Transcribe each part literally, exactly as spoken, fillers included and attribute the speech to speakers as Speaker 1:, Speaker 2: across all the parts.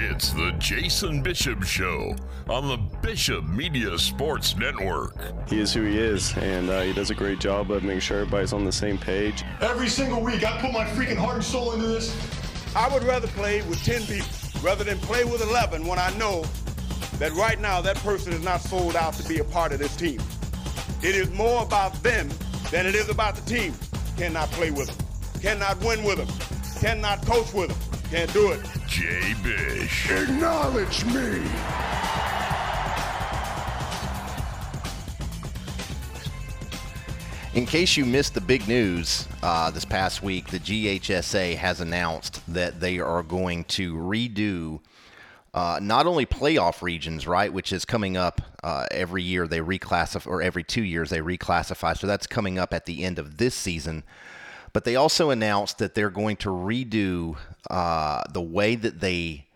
Speaker 1: It's the Jason Bishop Show on the Bishop Media Sports Network.
Speaker 2: He is who he is, and uh, he does a great job of making sure everybody's on the same page.
Speaker 3: Every single week, I put my freaking heart and soul into this.
Speaker 4: I would rather play with ten people rather than play with eleven when I know that right now that person is not sold out to be a part of this team. It is more about them than it is about the team. Cannot play with them. Cannot win with them. Cannot coach with them. Can't do it.
Speaker 1: Jay Bish.
Speaker 3: Acknowledge me.
Speaker 5: In case you missed the big news uh, this past week, the G H S A has announced that they are going to redo uh, not only playoff regions, right, which is coming up uh, every year they reclassify, or every two years they reclassify, so that's coming up at the end of this season. But they also announced that they're going to redo uh, the way that they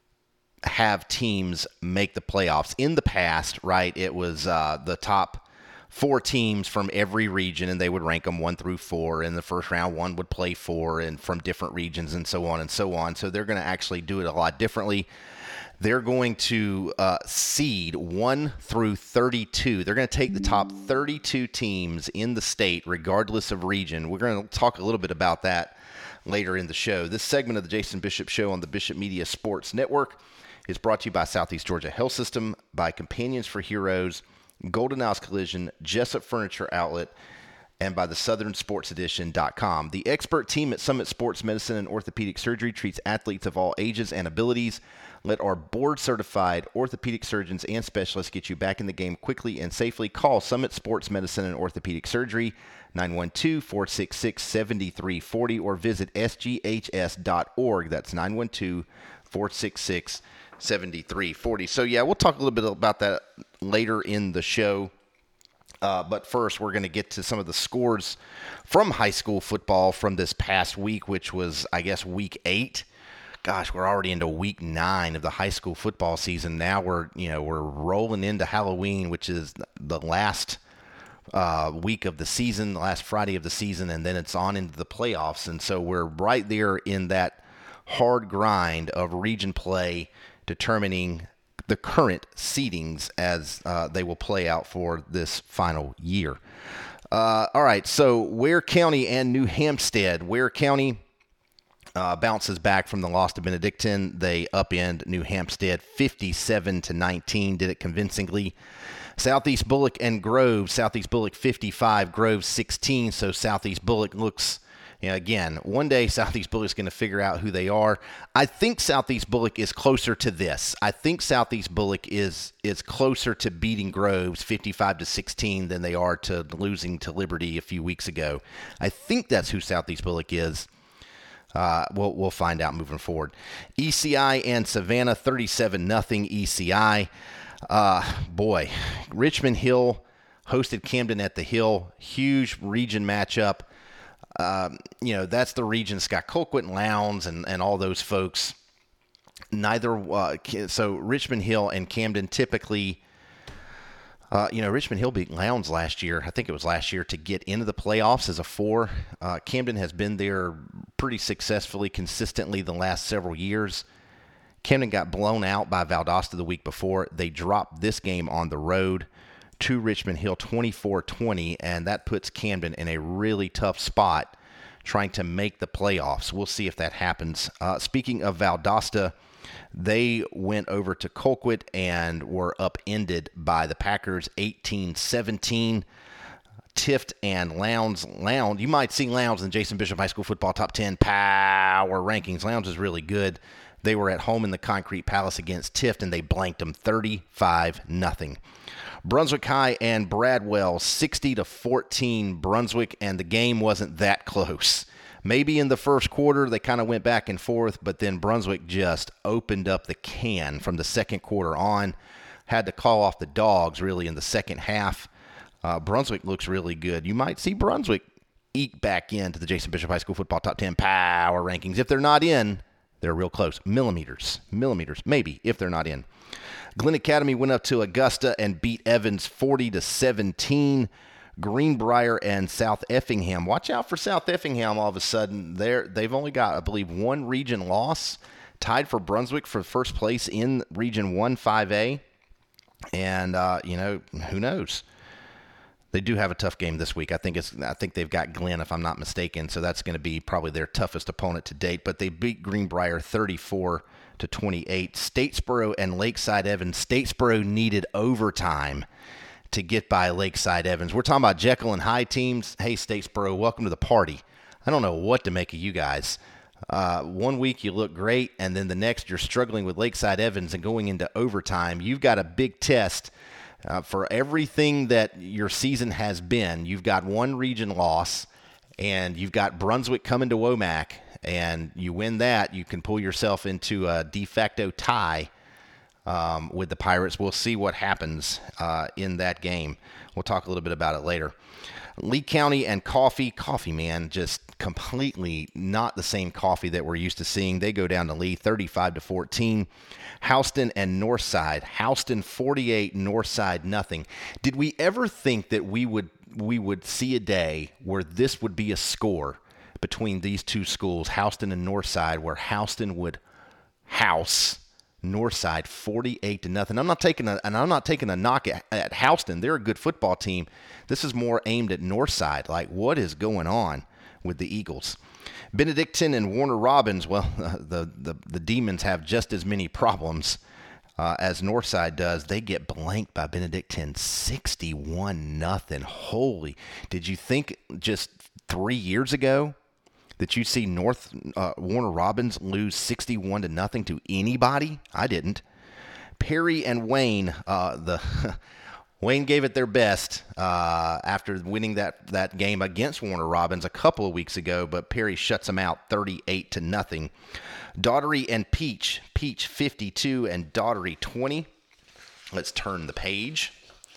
Speaker 5: have teams make the playoffs. In the past, right, it was uh, the top four teams from every region, and they would rank them one through four. In the first round, one would play four, and from different regions, and so on and so on. So they're going to actually do it a lot differently. They're going to uh, seed one through thirty-two. They're going to take the top thirty-two teams in the state, regardless of region. We're going to talk a little bit about that later in the show. This segment of the Jason Bishop Show on the Bishop Media Sports Network is brought to you by Southeast Georgia Health System, by Companions for Heroes, Golden House Collision, Jessup Furniture Outlet, and by the Southern Sports Edition dot com. The expert team at Summit Sports Medicine and Orthopedic Surgery treats athletes of all ages and abilities. Let our board-certified orthopedic surgeons and specialists get you back in the game quickly and safely. Call Summit Sports Medicine and Orthopedic Surgery, nine one two, four six six, seven three four zero, or visit S G H S dot org. That's nine one two, four six six, seven three four zero. So, yeah, we'll talk a little bit about that later in the show. Uh, but first, we're going to get to some of the scores from high school football from this past week, which was, I guess, week eight. Gosh, we're already into week nine of the high school football season. Now we're, you know, we're rolling into Halloween, which is the last uh, week of the season, the last Friday of the season, and then it's on into the playoffs. And so we're right there in that hard grind of region play, determining the current seedings as uh, they will play out for this final year. Uh, all right, so Ware County and New Hampstead. Ware County Uh, bounces back from the loss to Benedictine. They upend New Hampstead fifty-seven to nineteen, did it convincingly. Southeast Bullock and Grove, Southeast Bullock fifty-five, Grove sixteen. So Southeast Bullock looks, you know, again, one day Southeast Bullock's going to figure out who they are. I think Southeast Bullock is closer to this. I think Southeast Bullock is is closer to beating Groves fifty-five to sixteen than they are to losing to Liberty a few weeks ago. I think that's who Southeast Bullock is. Uh, we'll we'll find out moving forward. E C I and Savannah, thirty-seven nothing E C I. Uh, boy, Richmond Hill hosted Camden at the Hill. Huge region matchup. Um, you know, that's the region. It's got Colquitt and Lowndes and, and all those folks. Neither, uh, so Richmond Hill and Camden typically, Uh, you know, Richmond Hill beat Lowndes last year. I think it was last year to get into the playoffs as a four. Uh, Camden has been there pretty successfully, consistently the last several years. Camden got blown out by Valdosta the week before. They dropped this game on the road to Richmond Hill twenty-four twenty, and that puts Camden in a really tough spot trying to make the playoffs. We'll see if that happens. Uh, speaking of Valdosta, they went over to Colquitt and were upended by the Packers eighteen seventeen. Tift and Lowndes. Lowndes, you might see Lowndes in Jason Bishop High School Football Top ten Power Rankings. Lowndes is really good. They were at home in the Concrete Palace against Tift, and they blanked them thirty-five nothing. Brunswick High and Bradwell, sixty to fourteen Brunswick, and the game wasn't that close. Maybe in the first quarter they kind of went back and forth, but then Brunswick just opened up the can from the second quarter on. Had to call off the dogs really in the second half. Uh, Brunswick looks really good. You might see Brunswick eke back into the Jason Bishop High School Football Top ten Power Rankings. If they're not in, they're real close. Millimeters. Millimeters, maybe, if they're not in. Glen Academy went up to Augusta and beat Evans forty to seventeen. Greenbrier and South Effingham. Watch out for South Effingham all of a sudden. They're, they've only got, I believe, one region loss. tied for Brunswick for first place in Region one five A. And, uh, you know, who knows? They do have a tough game this week. I think it's. I think they've got Glenn, if I'm not mistaken, so that's going to be probably their toughest opponent to date. But they beat Greenbrier thirty-four to twenty-eight. Statesboro and Lakeside Evans. Statesboro needed overtime to get by Lakeside Evans. We're talking about Jekyll and Hyde teams. Hey, Statesboro, welcome to the party. I don't know what to make of you guys. Uh, one week you look great, and then the next you're struggling with Lakeside Evans and going into overtime. You've got a big test. Uh, for everything that your season has been, you've got one region loss, and you've got Brunswick coming to Womack, and you win that, you can pull yourself into a de facto tie um, with the Pirates. We'll see what happens uh, in that game. We'll talk a little bit about it later. Lee County and Coffee. Coffee, man, just completely not the same Coffee that we're used to seeing. They go down to Lee thirty-five to fourteen. Houston and Northside. Houston forty-eight, Northside nothing. Did we ever think that we would we would see a day where this would be a score between these two schools, Houston and Northside, where Houston would house Northside forty-eight to nothing? I'm not taking a and I'm not taking a knock at, at Houston. They're a good football team. This is more aimed at Northside. Like, what is going on with the Eagles? Benedictine and Warner Robins, well, uh, the, the the Demons have just as many problems uh, as Northside does. They get blanked by Benedictine sixty-one nothing. Holy, did you think just three years ago that you'd see North uh, Warner Robins lose sixty-one to nothing to anybody? I didn't. Perry and Wayne, uh, the Wayne gave it their best uh, after winning that, that game against Warner Robins a couple of weeks ago, but Perry shuts them out thirty-eight to nothing. Daughtery and Peach, Peach fifty-two and Daughtery twenty. Let's turn the page.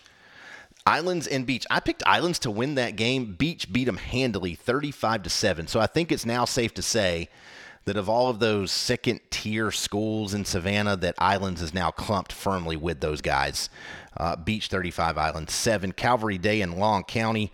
Speaker 5: Islands and Beach. I picked Islands to win that game. Beach beat them handily, thirty-five to seven. So I think it's now safe to say that of all of those second-tier schools in Savannah, that Islands is now clumped firmly with those guys. Uh, Beach thirty-five, Islands seven. Calvary Day in Long County.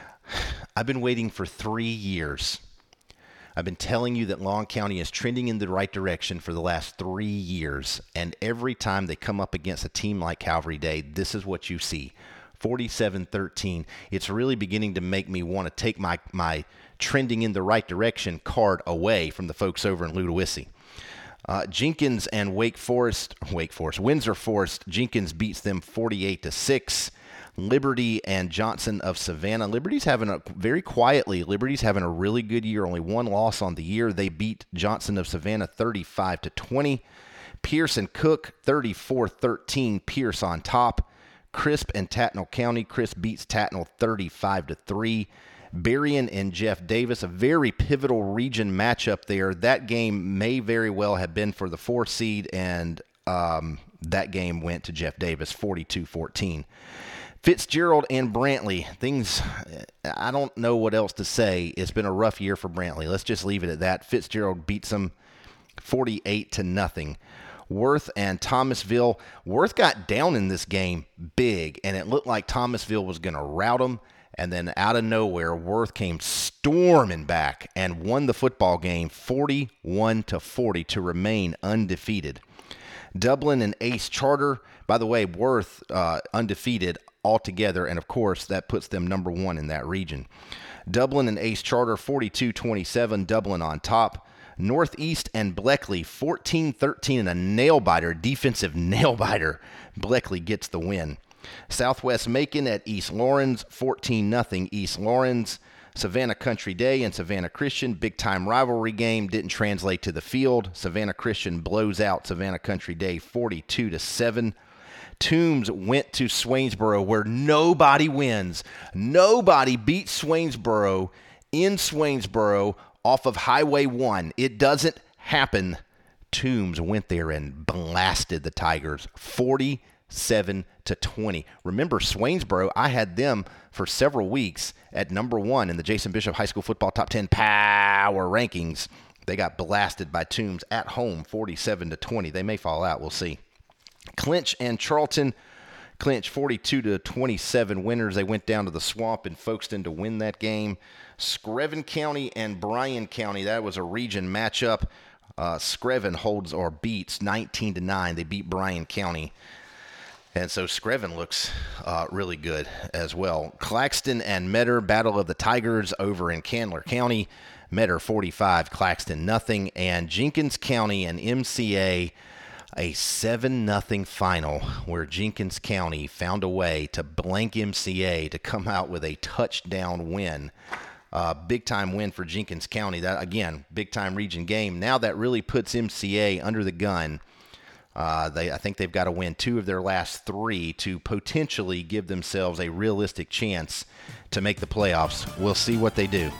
Speaker 5: I've been waiting for three years. I've been telling you that Long County is trending in the right direction for the last three years. And every time they come up against a team like Calvary Day, this is what you see. forty-seven thirteen. It's really beginning to make me want to take my, my trending in the right direction card away from the folks over in Ludowici. Uh, Jenkins and Wake Forest, Wake Forest, Windsor Forest, Jenkins beats them forty-eight to six. Liberty and Johnson of Savannah. Liberty's having a, very quietly, Liberty's having a really good year, only one loss on the year. They beat Johnson of Savannah thirty-five to twenty. Pierce and Cook, thirty-four thirteen, Pierce on top. Crisp and Tattnall County, Crisp beats Tattnall thirty-five to three. Berrien and Jeff Davis, a very pivotal region matchup there. That game may very well have been for the four seed, and um, that game went to Jeff Davis, forty-two fourteen. Fitzgerald and Brantley, things, I don't know what else to say. It's been a rough year for Brantley. Let's just leave it at that. Fitzgerald beats them forty-eight to nothing. Worth and Thomasville. Worth got down in this game big, and it looked like Thomasville was going to rout them. And then out of nowhere, Worth came storming back and won the football game forty-one to forty to remain undefeated. Dublin and Ace Charter. By the way, Worth uh, undefeated altogether, and of course that puts them number one in that region. Dublin and Ace Charter forty-two twenty-seven. Dublin on top. Northeast and Bleckley fourteen thirteen in a nail-biter, defensive nail-biter. Bleckley gets the win. Southwest Macon at East Lawrence, fourteen nothing East Lawrence. Savannah Country Day and Savannah Christian, big-time rivalry game, didn't translate to the field. Savannah Christian blows out Savannah Country Day forty-two to seven. Toombs went to Swainsboro, where nobody wins. Nobody beats Swainsboro in Swainsboro off of Highway one. It doesn't happen. Toombs went there and blasted the Tigers forty-seven to twenty. Remember, Swainsboro, I had them for several weeks at number one in the Jason Bishop High School Football Top ten Power Rankings. They got blasted by Toombs at home forty-seven to twenty. They may fall out. We'll see. Clinch and Charlton. Clinch forty-two to twenty-seven winners. They went down to the Swamp in Folkestone to win that game. Screven County and Bryan County. That was a region matchup. Uh, Screven holds or beats nineteen to nine. They beat Bryan County. And so Screven looks uh, really good as well. Claxton and Metter, Battle of the Tigers over in Candler County. Metter forty-five, Claxton nothing. And Jenkins County and M C A, a seven nothing final where Jenkins County found a way to blank M C A to come out with a touchdown win. Uh, big-time win for Jenkins County. That, again, big-time region game. Now that really puts M C A under the gun. Uh, they, I think they've got to win two of their last three to potentially give themselves a realistic chance to make the playoffs. We'll see what they do.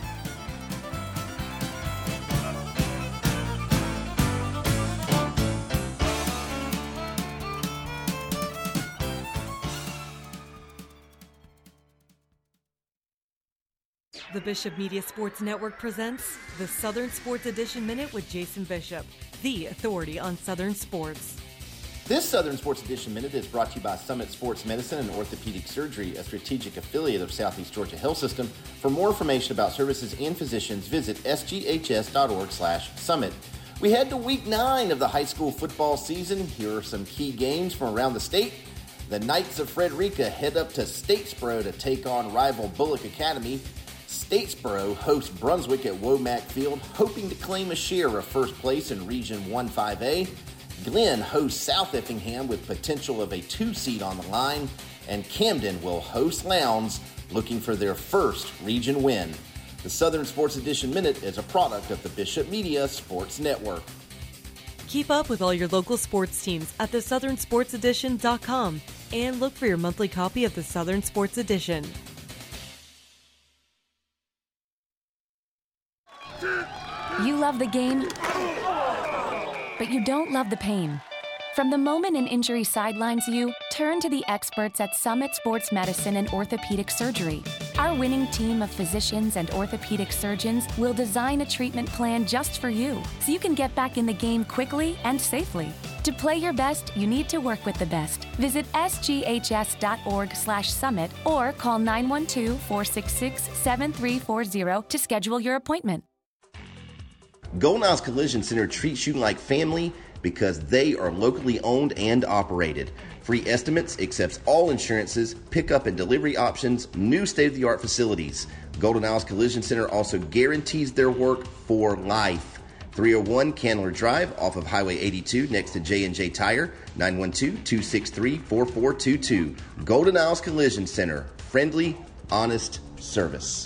Speaker 6: The Bishop Media Sports Network presents the Southern Sports Edition Minute with Jason Bishop, the authority on Southern sports.
Speaker 7: This Southern Sports Edition Minute is brought to you by Summit Sports Medicine and Orthopedic Surgery, a strategic affiliate of Southeast Georgia Health System. For more information about services and physicians, visit s g h s dot org slash summit. We head to week nine of the high school football season. Here are some key games from around the state. The Knights of Frederica head up to Statesboro to take on rival Bullock Academy. Statesboro hosts Brunswick at Womack Field, hoping to claim a share of first place in Region one five A. Glenn hosts South Effingham with potential of a two-seed on the line. And Camden will host Lowndes, looking for their first region win. The Southern Sports Edition Minute is a product of the Bishop Media Sports Network.
Speaker 6: Keep up with all your local sports teams at the southern sports edition dot com and look for your monthly copy of the Southern Sports Edition.
Speaker 8: You love the game, but you don't love the pain. From the moment an injury sidelines you, turn to the experts at Summit Sports Medicine and Orthopedic Surgery. Our winning team of physicians and orthopedic surgeons will design a treatment plan just for you, so you can get back in the game quickly and safely. To play your best, you need to work with the best. Visit s g h s dot org slash summit or call nine one two, four six six, seven three four zero to schedule your appointment.
Speaker 7: Golden Isles Collision Center treats you like family because they are locally owned and operated. Free estimates, accepts all insurances, pickup and delivery options, new state-of-the-art facilities. Golden Isles Collision Center also guarantees their work for life. three oh one Candler Drive off of Highway eighty-two next to J and J Tire, nine one two, two six three, four four two two. Golden Isles Collision Center, friendly, honest service.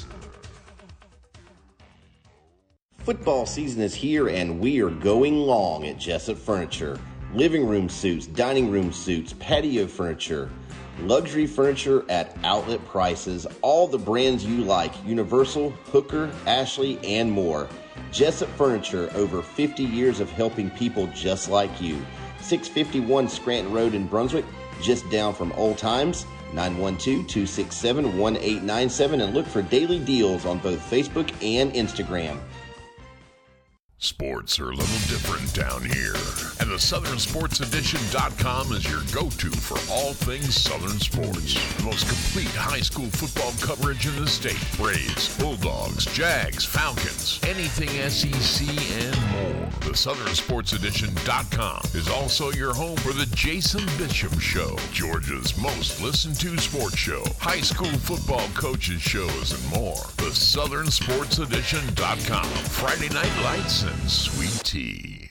Speaker 7: Football season is here and we are going long at Jessup Furniture. Living room suites, dining room suites, patio furniture, luxury furniture at outlet prices, all the brands you like, Universal, Hooker, Ashley, and more. Jessup Furniture, over fifty years of helping people just like you. six fifty-one Scranton Road in Brunswick, just down from Old Times. nine one two, two six seven, one eight nine seven and look for daily deals on both Facebook and Instagram.
Speaker 1: Sports are a little different down here, and the southern sports edition dot com is your go-to for all things Southern sports. The most complete high school football coverage in the state. Braves, Bulldogs, Jags, Falcons, anything S E C and more. The southern sports edition dot com is also your home for the Jason Bishop Show, Georgia's most listened to sports show, high school football coaches shows, and more. The southern sports edition dot com. Friday Night Lights and sweet tea.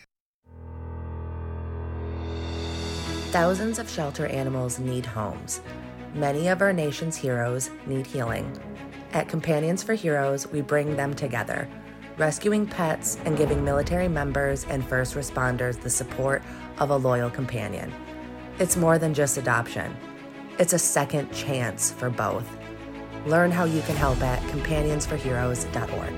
Speaker 9: Thousands of shelter animals need homes. Many of our nation's heroes need healing. At Companions for Heroes, we bring them together, rescuing pets and giving military members and first responders the support of a loyal companion. It's more than just adoption. It's a second chance for both. Learn how you can help at companions for heroes dot org.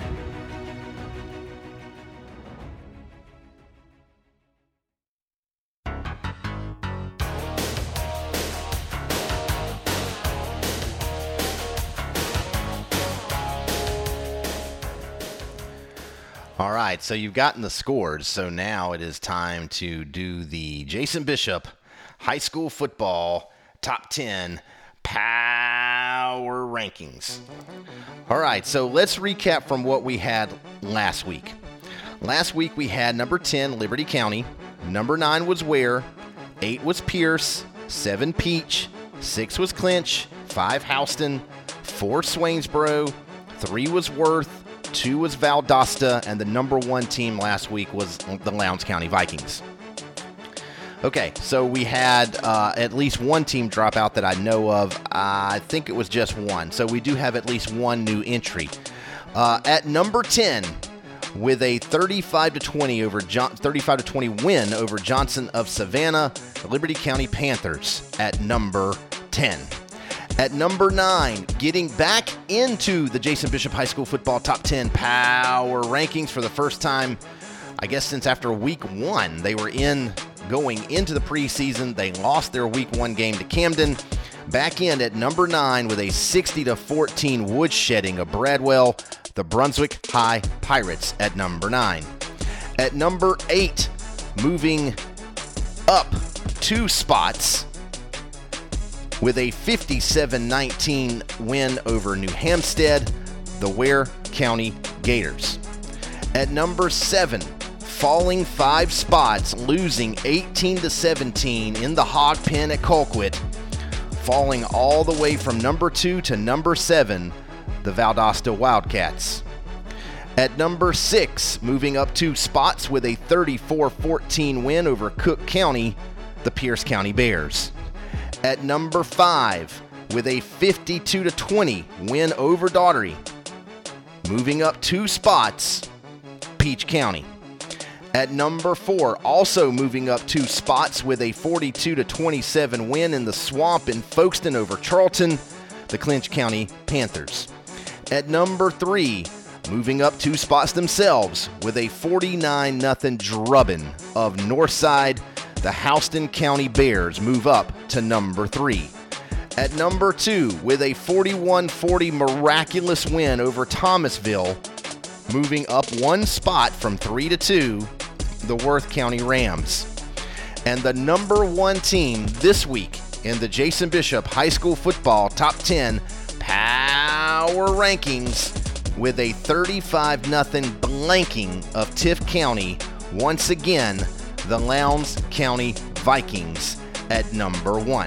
Speaker 5: All right, so you've gotten the scores, so now it is time to do the Jason Bishop High School Football Top ten Power Rankings. All right, so let's recap from what we had last week. Last week we had number ten, Liberty County. Number nine was Ware. eight was Pierce. seven, Peach. six was Clinch. five, Houston. four, Swainsboro. three was Worth. two was Valdosta. And the number one team last week was the Lowndes County Vikings. Okay, so we had uh, at least one team drop out that I know of. Uh, I think it was just one. So we do have at least one new entry. Uh, at number ten, with a thirty-five to twenty over John, thirty-five to twenty win over Johnson of Savannah, the Liberty County Panthers at number ten. At number nine, getting back into the Jason Bishop High School Football Top ten Power Rankings for the first time, I guess since after week one. They were in going into the preseason. They lost their week one game to Camden. Back in at number nine with a sixty to fourteen woodshedding of Bradwell, the Brunswick High Pirates at number nine. At number eight, moving up two spots with a fifty-seven nineteen win over New Hampstead, the Ware County Gators. At number seven, falling five spots, losing eighteen to seventeen in the Hog Pen at Colquitt, falling all the way from number two to number seven, the Valdosta Wildcats. At number six, moving up two spots with a thirty-four fourteen win over Cook County, the Pierce County Bears. At number five, with a fifty-two to twenty win over Daugherty, moving up two spots, Peach County. At number four, also moving up two spots with a forty-two to twenty-seven win in the Swamp in Folkestone over Charlton, the Clinch County Panthers. At number three, moving up two spots themselves with a forty-nine nothing drubbing of Northside, the Houston County Bears move up to number three. At number two, with a forty-one forty miraculous win over Thomasville, moving up one spot from three to two, the Worth County Rams. And the number one team this week in the Jason Bishop High School Football Top ten Power Rankings with a thirty-five nothing blanking of Tift County, once again, the Lowndes County Vikings at number one.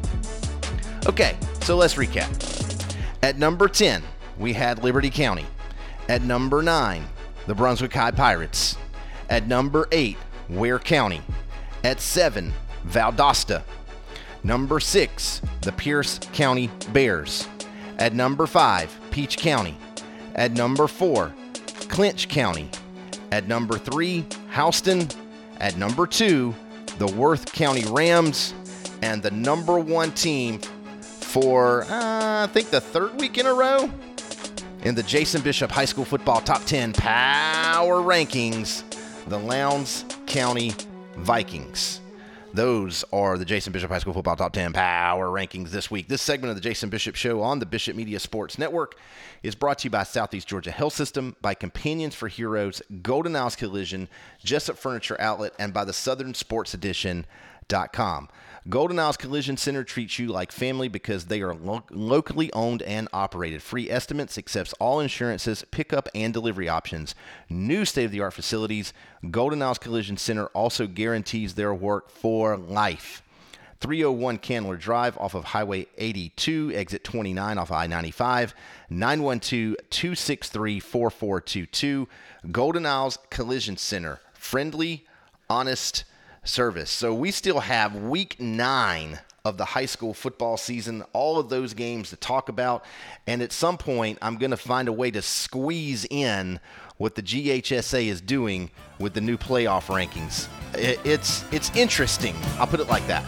Speaker 5: Okay, so let's recap. At number ten, we had Liberty County. At number nine, the Brunswick High Pirates. At number eight, Ware County. At seven, Valdosta. Number six, the Pierce County Bears. At number five, Peach County. At number four, Clinch County. At number three, Houston. At number two, the Worth County Rams. And the number one team for, uh, I think, the third week in a row in the Jason Bishop High School Football Top ten Power Rankings, the Lowndes County Vikings. Those are the Jason Bishop High School Football Top ten Power Rankings this week. This segment of the Jason Bishop Show on the Bishop Media Sports Network is brought to you by Southeast Georgia Health System, by Companions for Heroes, Golden Isles Collision, Jessup Furniture Outlet, and by the Southern Sports Edition dot com. Golden Isles Collision Center treats you like family because they are lo- locally owned and operated. Free estimates, accepts all insurances, pickup and delivery options. New state-of-the-art facilities. Golden Isles Collision Center also guarantees their work for life. three oh one Candler Drive off of Highway eighty-two, exit twenty-nine off I ninety-five, nine one two, two six three, four four two two. Golden Isles Collision Center. Friendly, honest service. So we still have week nine of the high school football season, all of those games to talk about. And at some point, I'm going to find a way to squeeze in what the G H S A is doing with the new playoff rankings. It's, it's interesting. I'll put it like that.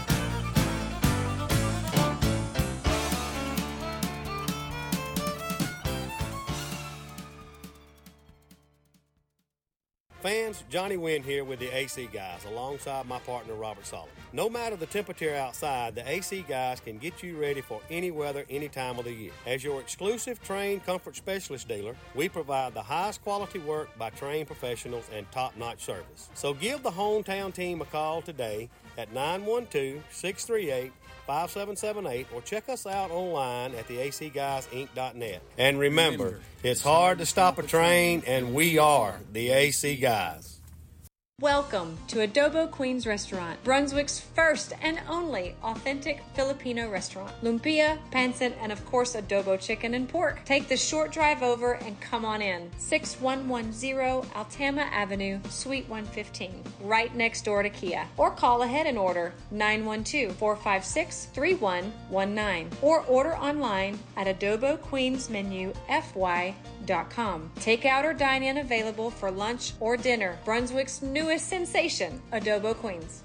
Speaker 10: Fans, Johnny Wynn here with the A C Guys alongside my partner Robert Solomon. No matter the temperature outside, the A C Guys can get you ready for any weather, any time of the year. As your exclusive trained comfort specialist dealer, we provide the highest quality work by trained professionals and top-notch service. So give the hometown team a call today at nine one two, six three eight, five seven seven eight or check us out online at the a c guys inc dot net. And remember, it's hard to stop a train, and we are the A C Guys.
Speaker 11: Welcome to Adobo Queens Restaurant, Brunswick's first and only authentic Filipino restaurant. Lumpia, pancit, and of course adobo chicken and pork. Take the short drive over and come on in. six one one zero Altama Avenue, Suite one fifteen, right next door to Kia. Or call ahead and order nine one two, four five six, three one one nine or order online at adobo queens menu f y dot com. Takeout or dine-in available for lunch or dinner. Brunswick's newest sensation, Adobo Queens.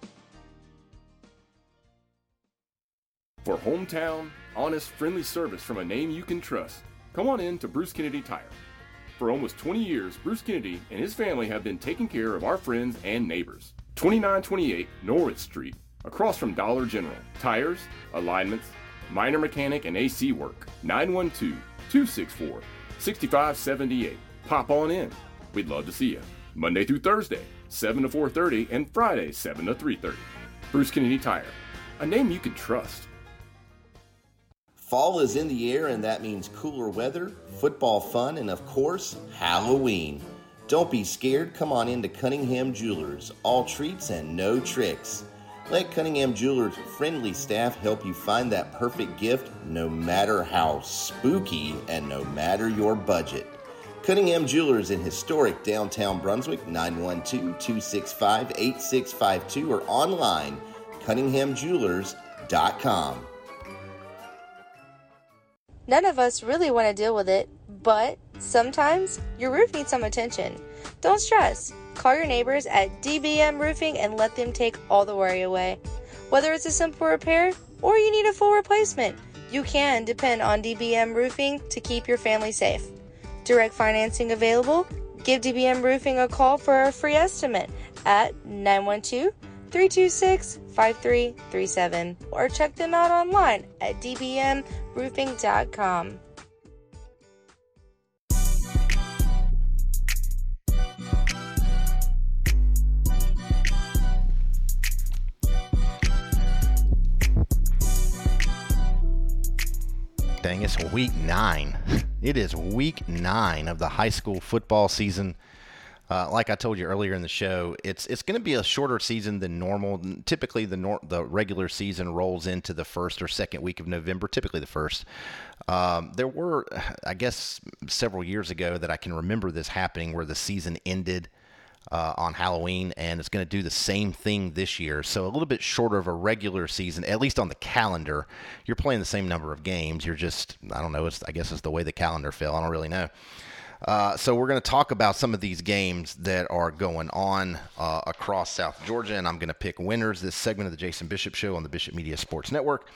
Speaker 12: For hometown, honest, friendly service from a name you can trust, come on in to Bruce Kennedy Tire. For almost twenty years, Bruce Kennedy and his family have been taking care of our friends and neighbors. twenty-nine twenty-eight Norwood Street, across from Dollar General. Tires, alignments, minor mechanic and A C work. nine one two, two six four, six five seven eight. Pop on in. We'd love to see you. Monday through Thursday, seven to four thirty, and Friday, seven to three thirty. Bruce Kennedy Tire, a name you can trust.
Speaker 7: Fall is in the air, and that means cooler weather, football fun, and of course, Halloween. Don't be scared. Come on into Cunningham Jewelers. All treats and no tricks. Let Cunningham Jewelers' friendly staff help you find that perfect gift, no matter how spooky and no matter your budget. Cunningham Jewelers in historic downtown Brunswick, nine one two, two six five, eight six five two, or online, cunningham jewelers dot com.
Speaker 13: None of us really want to deal with it, but sometimes your roof needs some attention. Don't stress. Call your neighbors at D B M Roofing and let them take all the worry away. Whether it's a simple repair or you need a full replacement, you can depend on D B M Roofing to keep your family safe. Direct financing available. Give D B M Roofing a call for a free estimate at nine one two, three two six, five three three seven or check them out online at d b m roofing dot com.
Speaker 5: Dang, it's week nine. It is week nine of the high school football season. Uh, like I told you earlier in the show, it's it's going to be a shorter season than normal. Typically, the nor- the regular season rolls into the first or second week of November, typically the first. Um, there were, I guess, several years ago that I can remember this happening where the season ended uh, on Halloween, and it's going to do the same thing this year. So a little bit shorter of a regular season, at least on the calendar. You're playing the same number of games. You're just, I don't know, it's, I guess it's the way the calendar fell. I don't really know. Uh, so we're going to talk about some of these games that are going on uh, across South Georgia, and I'm going to pick winners. This segment of the Jason Bishop Show on the Bishop Media Sports Network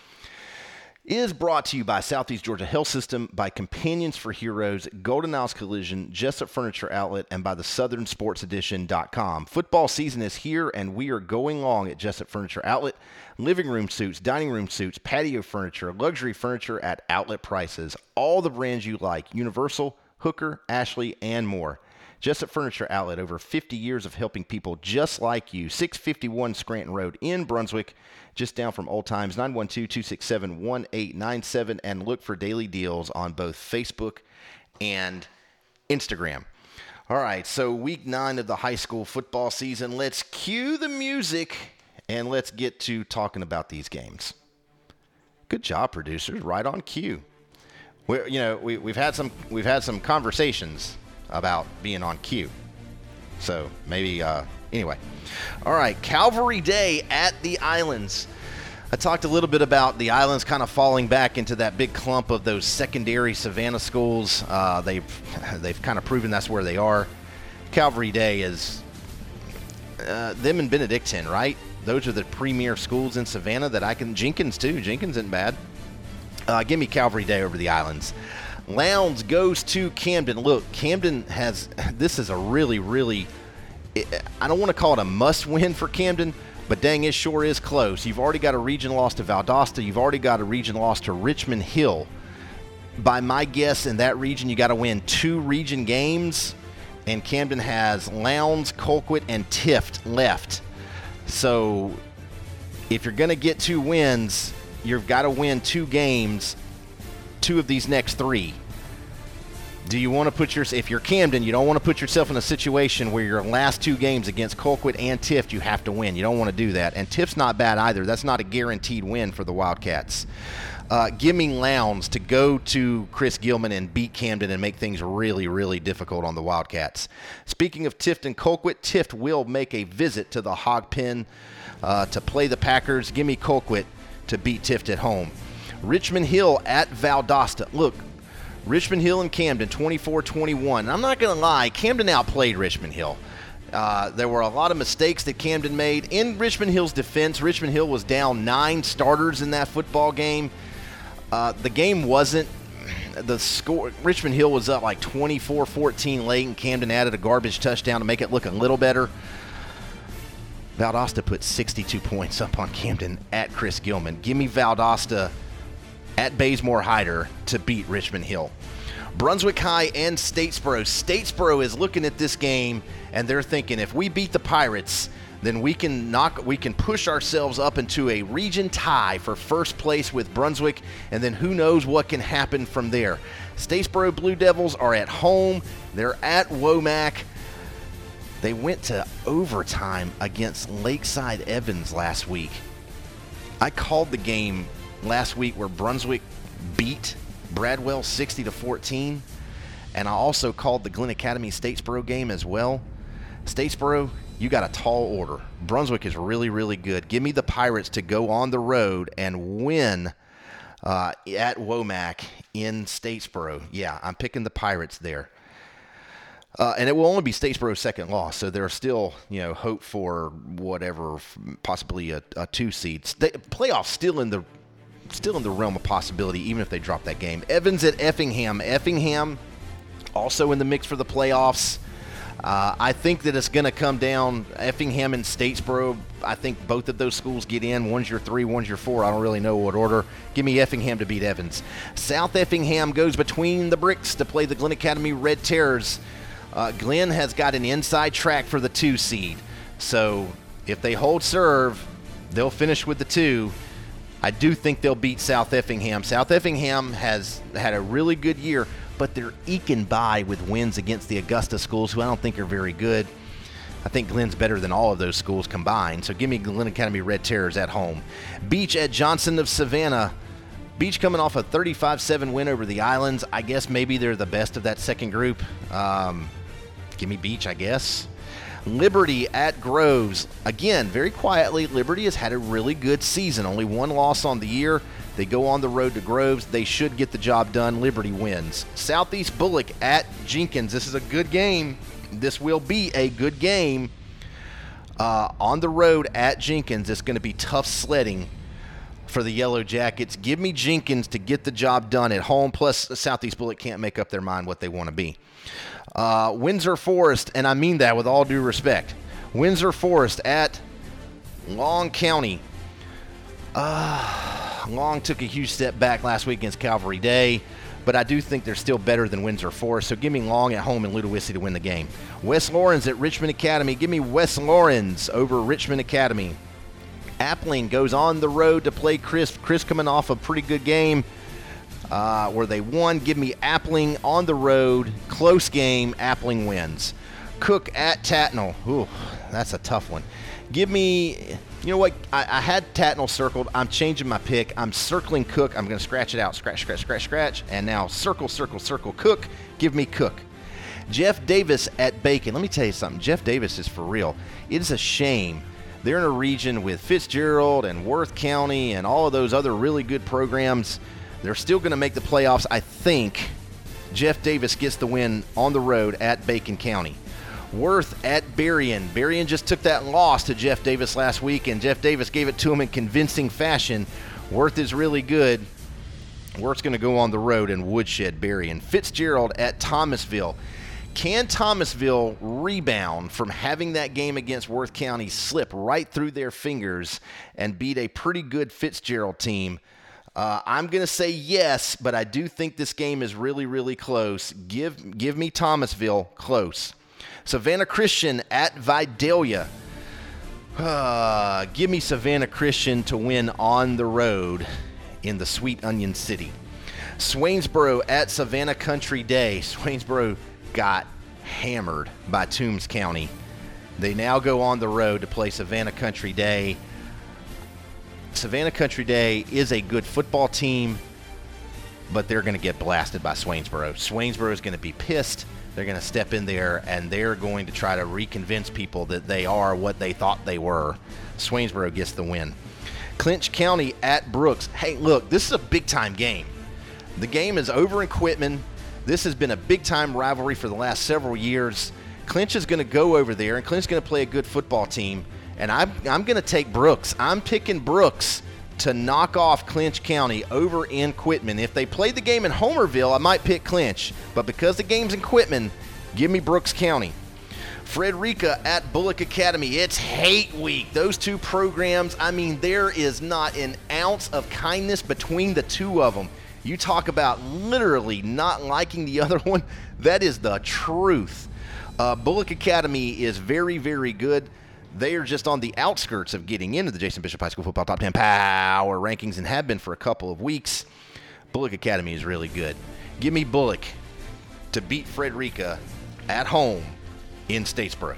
Speaker 5: is brought to you by Southeast Georgia Health System, by Companions for Heroes, Golden Isles Collision, Jessup Furniture Outlet, and by the Southern Sports Edition dot com. Football season is here, and we are going long at Jessup Furniture Outlet. Living room suits, dining room suits, patio furniture, luxury furniture at outlet prices. All the brands you like: Universal, Hooker, Ashley, and more. Jessup Furniture Outlet, over fifty years of helping people just like you. six fifty-one Scranton Road in Brunswick, just down from Old Times. Nine one two, two six seven, one eight nine seven, and look for daily deals on both Facebook and Instagram. All right, so week nine of the high school football season. Let's cue the music, and let's get to talking about these games. Good job, producers. Right on cue. We're, you know, we, we've had some we've had some conversations about being on cue. So maybe, uh, anyway. All right, Calvary Day at the Islands. I talked a little bit about the Islands kind of falling back into that big clump of those secondary Savannah schools. Uh, they've they've kind of proven that's where they are. Calvary Day is uh, them and Benedictine, right? Those are the premier schools in Savannah that I can. Jenkins too. Jenkins isn't bad. Uh, give me Calvary Day over the Islands. Lowndes goes to Camden. Look, Camden has, this is a really, really, I don't want to call it a must-win for Camden, but dang, it sure is close. You've already got a region loss to Valdosta. You've already got a region loss to Richmond Hill. By my guess, in that region, you got to win two region games, and Camden has Lowndes, Colquitt, and Tift left. So if you're going to get two wins, you've got to win two games, two of these next three. Do you want to put your, if you're Camden, you don't want to put yourself in a situation where your last two games against Colquitt and Tift, you have to win. You don't want to do that. And Tift's not bad either. That's not a guaranteed win for the Wildcats. Uh, give me Lowndes to go to Chris Gilman and beat Camden and make things really, really difficult on the Wildcats. Speaking of Tift and Colquitt, Tift will make a visit to the Hog Pen uh, to play the Packers. Give me Colquitt to beat Tift at home. Richmond Hill at Valdosta. Look, Richmond Hill and Camden, twenty-four twenty-one. And I'm not going to lie, Camden outplayed Richmond Hill. Uh, there were a lot of mistakes that Camden made. In Richmond Hill's defense, Richmond Hill was down nine starters in that football game. Uh, the game wasn't the score. Richmond Hill was up like twenty-four fourteen late, and Camden added a garbage touchdown to make it look a little better. Valdosta put sixty-two points up on Camden at Chris Gilman. Give me Valdosta at Bazemore Hyder to beat Richmond Hill. Brunswick High and Statesboro. Statesboro is looking at this game and they're thinking, if we beat the Pirates, then we can knock, we can push ourselves up into a region tie for first place with Brunswick, and then who knows what can happen from there. Statesboro Blue Devils are at home. They're at Womack. They went to overtime against Lakeside Evans last week. I called the game last week where Brunswick beat Bradwell sixty to fourteen, and I also called the Glen Academy Statesboro game as well. Statesboro, you got a tall order. Brunswick is really, really good. Give me the Pirates to go on the road and win uh, at Womack in Statesboro. Yeah, I'm picking the Pirates there. Uh, and it will only be Statesboro's second loss, so there's still, you know, hope for whatever, possibly a, a two seed. St- playoffs still in the Still in the realm of possibility, even if they drop that game. Evans at Effingham. Effingham also in the mix for the playoffs. Uh, I think that it's going to come down. Effingham and Statesboro, I think both of those schools get in. One's your three, one's your four. I don't really know what order. Give me Effingham to beat Evans. South Effingham goes between the bricks to play the Glen Academy Red Terrors. Uh, Glen has got an inside track for the two seed. So if they hold serve, they'll finish with the two. I do think they'll beat South Effingham. South Effingham has had a really good year, but they're eking by with wins against the Augusta schools, who I don't think are very good. I think Glen's better than all of those schools combined, so give me Glen Academy Red Terrors at home. Beach at Johnson of Savannah. Beach coming off a thirty-five seven win over the Islands. I guess maybe they're the best of that second group. Um, give me Beach, I guess. Liberty at Groves. Again, very quietly, Liberty has had a really good season. Only one loss on the year. They go on the road to Groves. They should get the job done. Liberty wins. Southeast Bullock at Jenkins. This is a good game. This will be a good game. Uh, on the road at Jenkins, it's going to be tough sledding for the Yellow Jackets. Give me Jenkins to get the job done at home. Plus, Southeast Bullock can't make up their mind what they want to be. Uh, Windsor Forest, and I mean that with all due respect. Windsor Forest at Long County. Uh, Long took a huge step back last week against Calvary Day, but I do think they're still better than Windsor Forest, so give me Long at home in Ludowici to win the game. West Laurens at Richmond Academy. Give me West Laurens over Richmond Academy. Appling goes on the road to play Chris. Chris coming off a pretty good game uh, where they won. Give me Appling on the road. Close game. Appling wins. Cook at Tatnall. Ooh, that's a tough one. Give me, you know what? I, I had Tatnall circled. I'm changing my pick. I'm circling Cook. I'm going to scratch it out. Scratch, scratch, scratch, scratch. And now circle, circle, circle Cook. Give me Cook. Jeff Davis at Bacon. Let me tell you something. Jeff Davis is for real. It is a shame. They're in a region with Fitzgerald and Worth County and all of those other really good programs. They're still going to make the playoffs. I think Jeff Davis gets the win on the road at Bacon County. Worth at Berrien. Berrien just took that loss to Jeff Davis last week, and Jeff Davis gave it to him in convincing fashion. Worth is really good. Worth's going to go on the road in Woodshed, Berrien. Fitzgerald at Thomasville. Can Thomasville rebound from having that game against Worth County slip right through their fingers and beat a pretty good Fitzgerald team? Uh, I'm going to say yes, but I do think this game is really, really close. Give, give me Thomasville close. Savannah Christian at Vidalia. Uh, give me Savannah Christian to win on the road in the Sweet Onion City. Swainsboro at Savannah Country Day. Swainsboro got hammered by Toombs County. They now go on the road to play Savannah Country Day. Savannah Country Day is a good football team, but they're going to get blasted by Swainsboro. Swainsboro is going to be pissed. They're going to step in there, and they're going to try to reconvince people that they are what they thought they were. Swainsboro gets the win. Clinch County at Brooks. Hey, look, this is a big-time game. The game is over in Quitman. This has been a big-time rivalry for the last several years. Clinch is going to go over there, and Clinch is going to play a good football team. And I'm, I'm going to take Brooks. I'm picking Brooks to knock off Clinch County over in Quitman. If they played the game in Homerville, I might pick Clinch. But because the game's in Quitman, give me Brooks County. Frederica at Bullock Academy. It's hate week. Those two programs, I mean, there is not an ounce of kindness between the two of them. You talk about literally not liking the other one. That is the truth. Uh, Bullock Academy is very, very good. They are just on the outskirts of getting into the Jason Bishop High School Football Top ten Power Rankings and have been for a couple of weeks. Bullock Academy is really good. Give me Bullock to beat Frederica at home in Statesboro.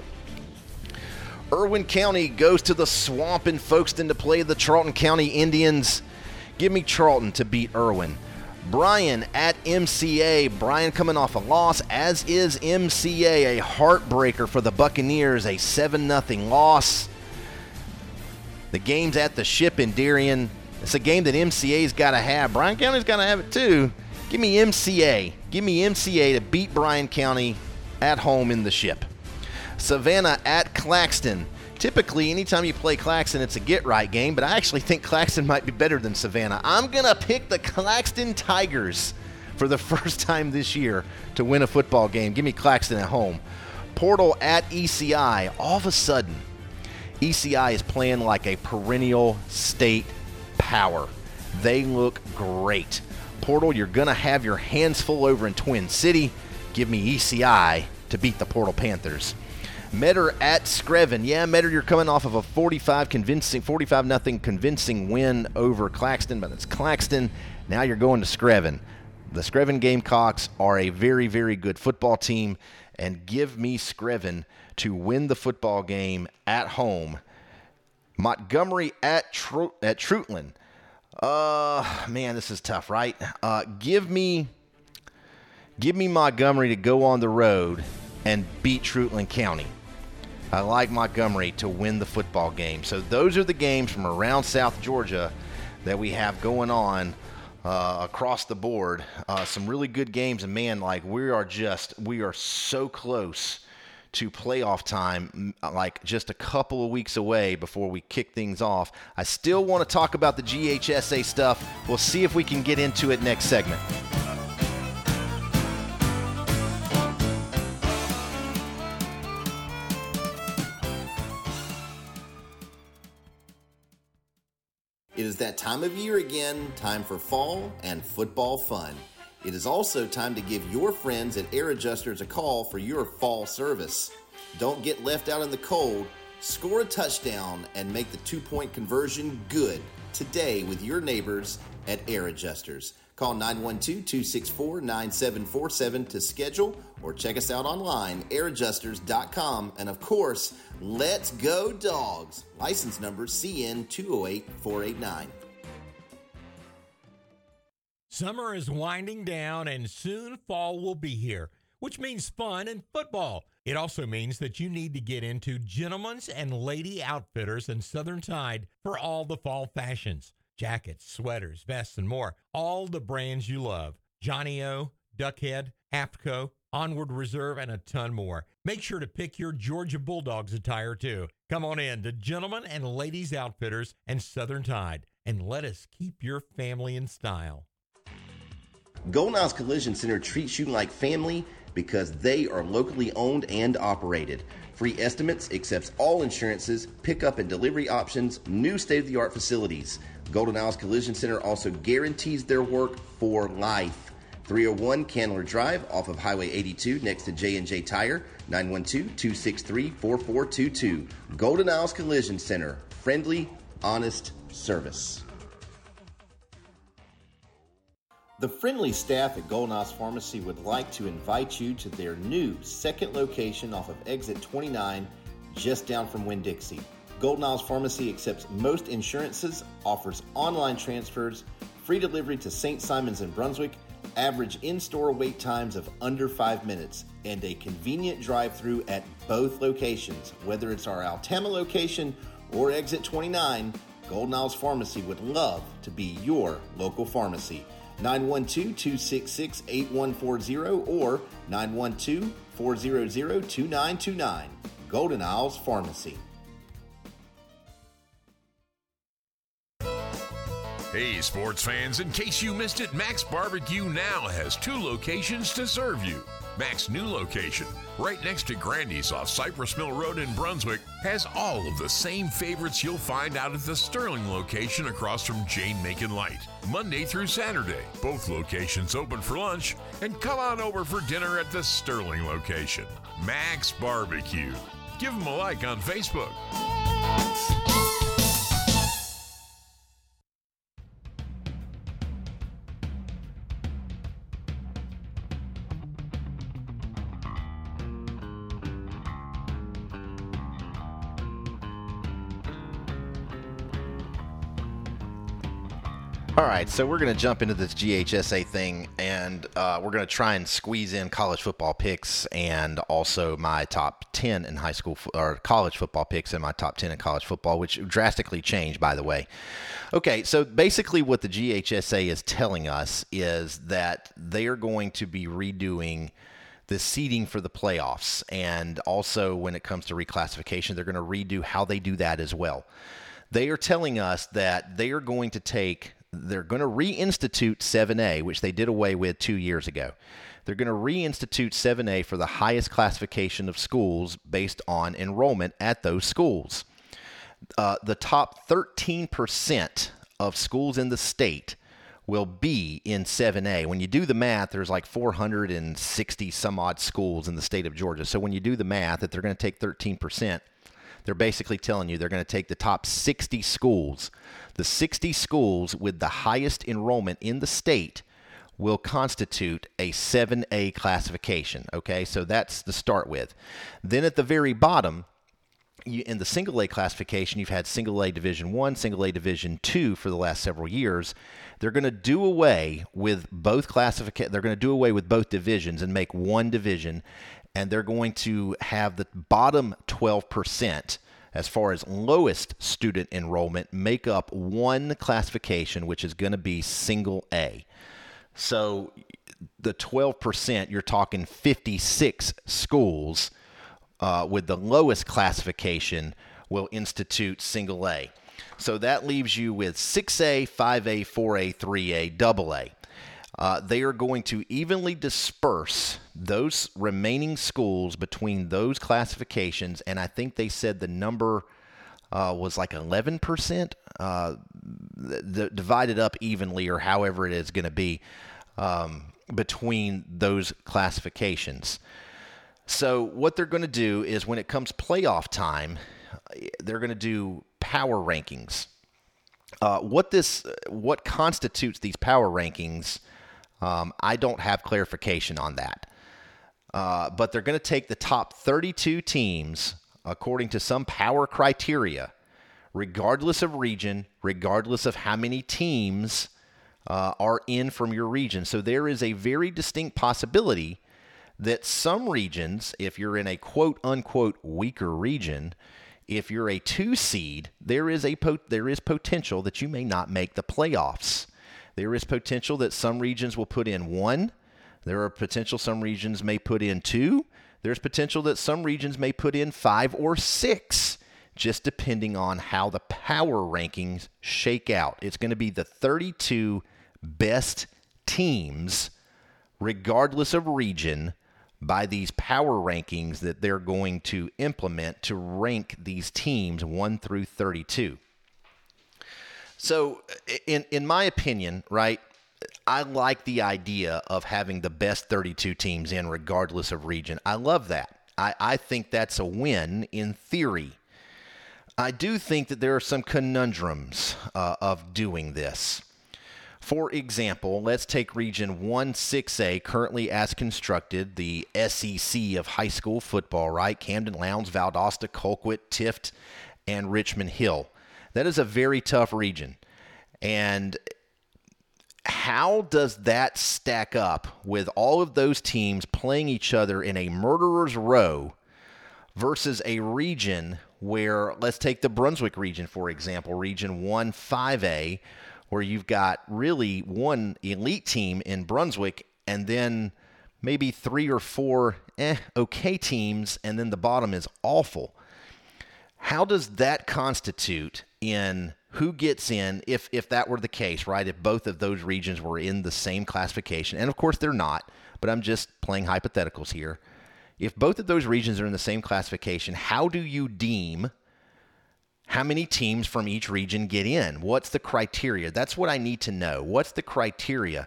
Speaker 5: Irwin County goes to the Swamp in Folkestone to play the Charlton County Indians. Give me Charlton to beat Irwin. Bryan at M C A. Bryan coming off a loss, as is M C A. A heartbreaker for the Buccaneers, a seven nothing loss. The game's at the Ship in Darien. It's a game that M C A's got to have. Bryan County's got to have it too. Give me M C A. Give me M C A to beat Bryan County at home in the Ship. Savannah at Claxton. Typically, anytime you play Claxton, it's a get-right game, but I actually think Claxton might be better than Savannah. I'm going to pick the Claxton Tigers for the first time this year to win a football game. Give me Claxton at home. Portal at E C I. All of a sudden, E C I is playing like a perennial state power. They look great. Portal, you're going to have your hands full over in Twin City. Give me E C I to beat the Portal Panthers. Metter at Screven. Yeah, Metter, you're coming off of a forty-five convincing, forty-five nothing convincing win over Claxton, but it's Claxton. Now you're going to Screven. The Screven Gamecocks are a very, very good football team, and give me Screven to win the football game at home. Montgomery at Tru- at Trutland. Uh, man, this is tough, right? Uh, give me, give me Montgomery to go on the road and beat Trutland County. I like Montgomery to win the football game. So those are the games from around South Georgia that we have going on uh, across the board. Uh, some really good games, and man, like we are just, we are so close to playoff time, like just a couple of weeks away before we kick things off. I still want to talk about the G H S A stuff. We'll see if we can get into it next segment.
Speaker 7: It is that time of year again, time for fall and football fun. It is also time to give your friends at Air Adjusters a call for your fall service. Don't get left out in the cold. Score a touchdown and make the two-point conversion good today with your neighbors at Air Adjusters. Call nine one two, two six four, nine seven four seven to schedule or check us out online, air adjusters dot com. And of course, let's go Dogs. License number C N two oh eight four eight nine.
Speaker 14: Summer is winding down and soon fall will be here, which means fun and football. It also means that you need to get into Gentlemen's and Lady Outfitters and Southern Tide for all the fall fashions. Jackets, sweaters, vests, and more. All the brands you love. Johnny-O, Duckhead, Aftco, Onward Reserve, and a ton more. Make sure to pick your Georgia Bulldogs attire, too. Come on in to Gentlemen and Ladies Outfitters and Southern Tide, and let us keep your family in style.
Speaker 7: Golden Isles Collision Center treats you like family because they are locally owned and operated. Free estimates, accepts all insurances, pickup and delivery options, new state-of-the-art facilities. Golden Isles Collision Center also guarantees their work for life. three oh one Candler Drive off of Highway eighty-two next to J and J Tire, nine one two, two six three, four four two two. Golden Isles Collision Center, friendly, honest service. The friendly staff at Golden Isles Pharmacy would like to invite you to their new second location off of exit twenty-nine, just down from Winn-Dixie. Golden Isles Pharmacy accepts most insurances, offers online transfers, free delivery to Saint Simons in Brunswick, average in-store wait times of under five minutes, and a convenient drive-through at both locations. Whether it's our Altama location or exit twenty-nine, Golden Isles Pharmacy would love to be your local pharmacy. nine one two, two six six, eight one four zero or nine one two, four zero zero, two nine two nine. Golden Isles Pharmacy.
Speaker 1: Hey, sports fans, in case you missed it, Max Barbecue now has two locations to serve you. Mac's new location, right next to Grandy's off Cypress Mill Road in Brunswick, has all of the same favorites you'll find out at the Sterling location across from Jane Macon Light, Monday through Saturday. Both locations open for lunch, and come on over for dinner at the Sterling location. Max Barbecue. Give them a like on Facebook.
Speaker 5: All right, so we're going to jump into this G H S A thing, and uh, we're going to try and squeeze in college football picks and also my top ten in high school or college football picks and my top ten in college football, which drastically changed, by the way. Okay, so basically what the G H S A is telling us is that they are going to be redoing the seeding for the playoffs, and also when it comes to reclassification, they're going to redo how they do that as well. They are telling us that they are going to take They're going to reinstitute seven A, which they did away with two years ago. They're going to reinstitute seven A for the highest classification of schools based on enrollment at those schools. Uh, the top thirteen percent of schools in the state will be in seven A. When you do the math, there's like four hundred sixty some odd schools in the state of Georgia. So when you do the math, that they're going to take thirteen percent, they're basically telling you they're going to take the top sixty schools. The sixty schools with the highest enrollment in the state will constitute a seven A classification. Okay, so that's to start with. Then at the very bottom, you, in the single A classification, you've had single A Division One, single A Division Two for the last several years. They're going to do away with both classifications. They're going to do away with both divisions and make one division, and they're going to have the bottom twelve percent, as far as lowest student enrollment, make up one classification, which is going to be single A. So the twelve percent, you're talking fifty-six schools uh, with the lowest classification will institute single A. So that leaves you with six A, five A, four A, three A, double A. Uh, they are going to evenly disperse those remaining schools between those classifications, and I think they said the number uh, was like eleven percent, uh, the, divided up evenly, or however it is going to be, um, between those classifications. So what they're going to do is when it comes playoff time, they're going to do power rankings. Uh, what this, what constitutes these power rankings, Um, I don't have clarification on that. Uh, but they're going to take the top thirty-two teams according to some power criteria, regardless of region, regardless of how many teams uh, are in from your region. So there is a very distinct possibility that some regions, if you're in a quote-unquote weaker region, if you're a two seed, there is a po- there is potential that you may not make the playoffs. There is potential that some regions will put in one. There are potential some regions may put in two. There's potential that some regions may put in five or six, just depending on how the power rankings shake out. It's going to be the thirty-two best teams, regardless of region, by these power rankings that they're going to implement to rank these teams one through thirty-two. So, in in my opinion, right, I like the idea of having the best thirty-two teams in regardless of region. I love that. I, I think that's a win in theory. I do think that there are some conundrums uh, of doing this. For example, let's take Region one six A, currently as constructed, the S E C of high school football, right? Camden, Lowndes, Valdosta, Colquitt, Tift, and Richmond Hill. That is a very tough region. And how does that stack up with all of those teams playing each other in a murderer's row versus a region where, let's take the Brunswick region, for example, Region one five A, where you've got really one elite team in Brunswick and then maybe three or four eh, okay teams, and then the bottom is awful. How does that constitute in who gets in, if if that were the case, right? If both of those regions were in the same classification, and of course they're not, but I'm just playing hypotheticals here. If both of those regions are in the same classification, how do you deem how many teams from each region get in? What's the criteria? That's what I need to know. What's the criteria?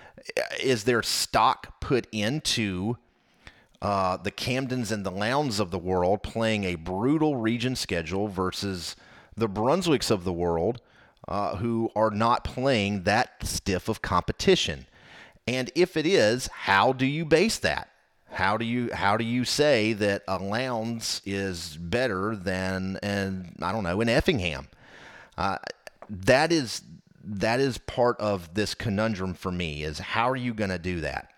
Speaker 5: Is there stock put into uh, the Camdens and the Lowndes of the world playing a brutal region schedule versus the Brunswicks of the world uh, who are not playing that stiff of competition? And if it is, how do you base that? How do you how do you say that a Lowndes is better than an I don't know an Effingham? Uh, that is that is part of this conundrum for me. Is how are you going to do that?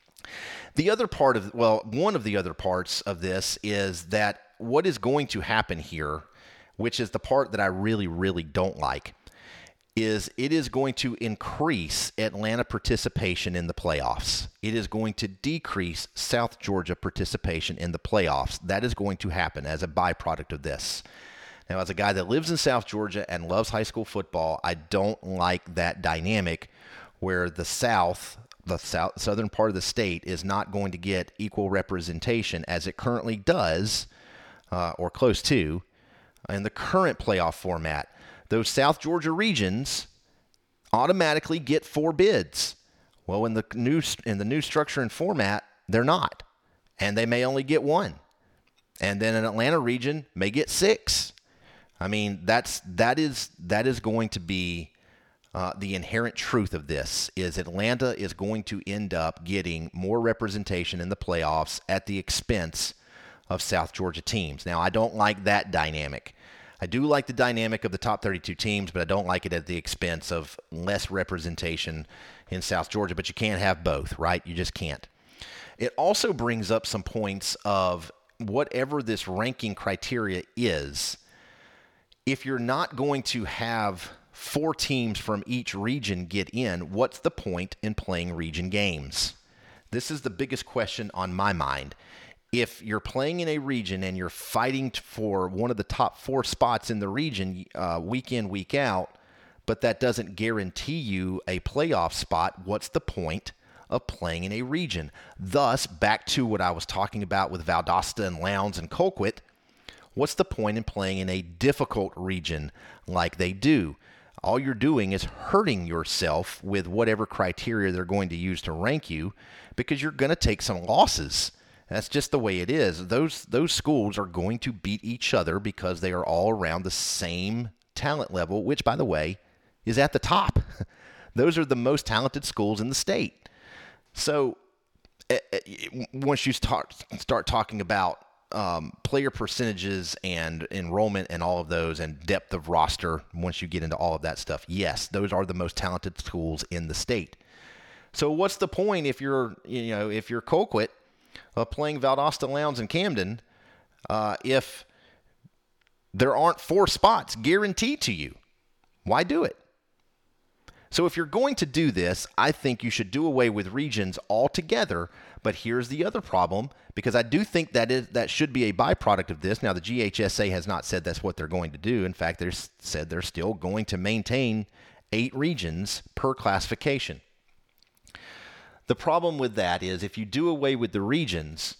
Speaker 5: The other part of well, one of the other parts of this is that what is going to happen here, which is the part that I really really don't like, is it is going to increase Atlanta participation in the playoffs. It is going to decrease South Georgia participation in the playoffs. That is going to happen as a byproduct of this. Now, as a guy that lives in South Georgia and loves high school football, I don't like that dynamic where the South, the south, southern part of the state, is not going to get equal representation as it currently does, uh, or close to, in the current playoff format. Those South Georgia regions automatically get four bids. Well, in the new in the new structure and format, they're not, and they may only get one. And then an Atlanta region may get six. I mean, that's that is that is going to be uh, the inherent truth of this. Is Atlanta is going to end up getting more representation in the playoffs at the expense of South Georgia teams. Now, I don't like that dynamic. I do like the dynamic of the top thirty-two teams, but I don't like it at the expense of less representation in South Georgia. But you can't have both, right? You just can't. It also brings up some points of whatever this ranking criteria is. If you're not going to have four teams from each region get in, what's the point in playing region games? This is the biggest question on my mind. If you're playing in a region and you're fighting for one of the top four spots in the region uh, week in, week out, but that doesn't guarantee you a playoff spot, what's the point of playing in a region? Thus, back to what I was talking about with Valdosta and Lowndes and Colquitt, what's the point in playing in a difficult region like they do? All you're doing is hurting yourself with whatever criteria they're going to use to rank you, because you're going to take some losses. That's just the way it is. Those those schools are going to beat each other because they are all around the same talent level, which, by the way, is at the top. Those are the most talented schools in the state. So uh, once you start, start talking about um, player percentages and enrollment and all of those and depth of roster, once you get into all of that stuff, yes, those are the most talented schools in the state. So what's the point if you're, you know, if you're Colquitt, Uh, playing Valdosta, Lowndes, and Camden, uh, if there aren't four spots guaranteed to you? Why do it? So if you're going to do this, I think you should do away with regions altogether. But here's the other problem, because I do think that is that should be a byproduct of this. Now, the G H S A has not said that's what they're going to do. In fact, they've said they're still going to maintain eight regions per classification. The problem with that is if you do away with the regions,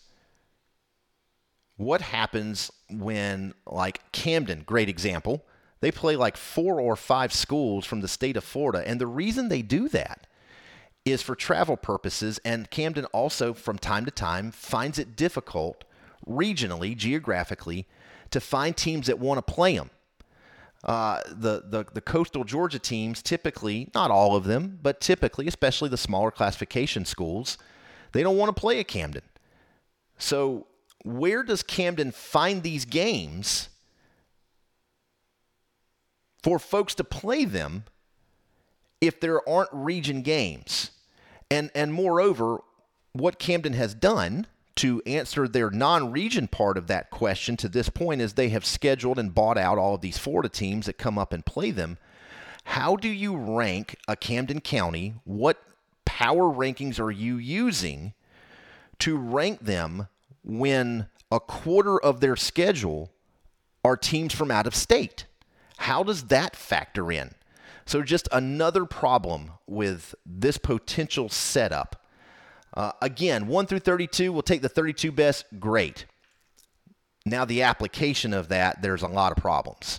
Speaker 5: what happens when, like Camden, great example, they play like four or five schools from the state of Florida. And the reason they do that is for travel purposes. And Camden also, from time to time, finds it difficult regionally, geographically, to find teams that want to play them. Uh, the, the, the coastal Georgia teams typically, not all of them, but typically, especially the smaller classification schools, they don't want to play at Camden. So where does Camden find these games for folks to play them if there aren't region games? And and moreover, what Camden has done to answer their non-region part of that question to this point is they have scheduled and bought out all of these Florida teams that come up and play them. How do you rank a Camden County? What power rankings are you using to rank them when a quarter of their schedule are teams from out of state? How does that factor in? So just another problem with this potential setup. Uh, again, one through thirty-two, we'll take the thirty-two best, great. Now the application of that, there's a lot of problems.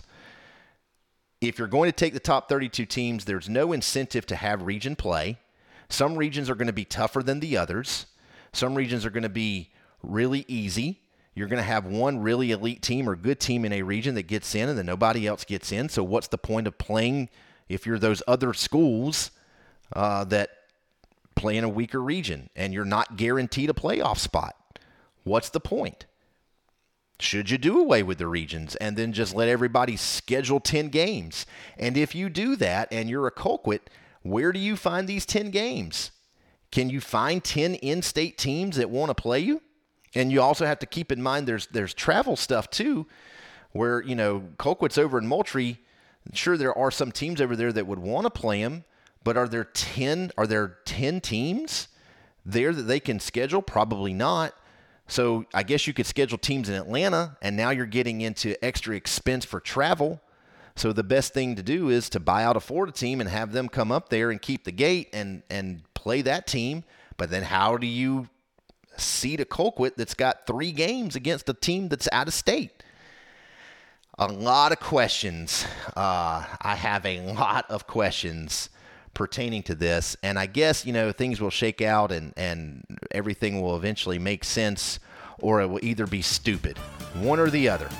Speaker 5: If you're going to take the top thirty-two teams, there's no incentive to have region play. Some regions are going to be tougher than the others. Some regions are going to be really easy. You're going to have one really elite team or good team in a region that gets in and then nobody else gets in. So what's the point of playing if you're those other schools uh, that play in a weaker region and you're not guaranteed a playoff spot? What's the point? Should you do away with the regions and then just let everybody schedule ten games? And if you do that and you're a Colquitt, where do you find these ten games? Can you find ten in-state teams that want to play you? And you also have to keep in mind there's there's travel stuff too, where, you know, Colquitt's over in Moultrie. Sure, there are some teams over there that would want to play them, but are there ten? Are there ten teams there that they can schedule? Probably not. So I guess you could schedule teams in Atlanta, and now you're getting into extra expense for travel. So the best thing to do is to buy out a Florida team and have them come up there and keep the gate and and play that team. But then how do you seed a Colquitt that's got three games against a team that's out of state? A lot of questions. Uh, I have a lot of questions pertaining to this. And I guess, you know, things will shake out and, and everything will eventually make sense, or it will either be stupid. One or the other.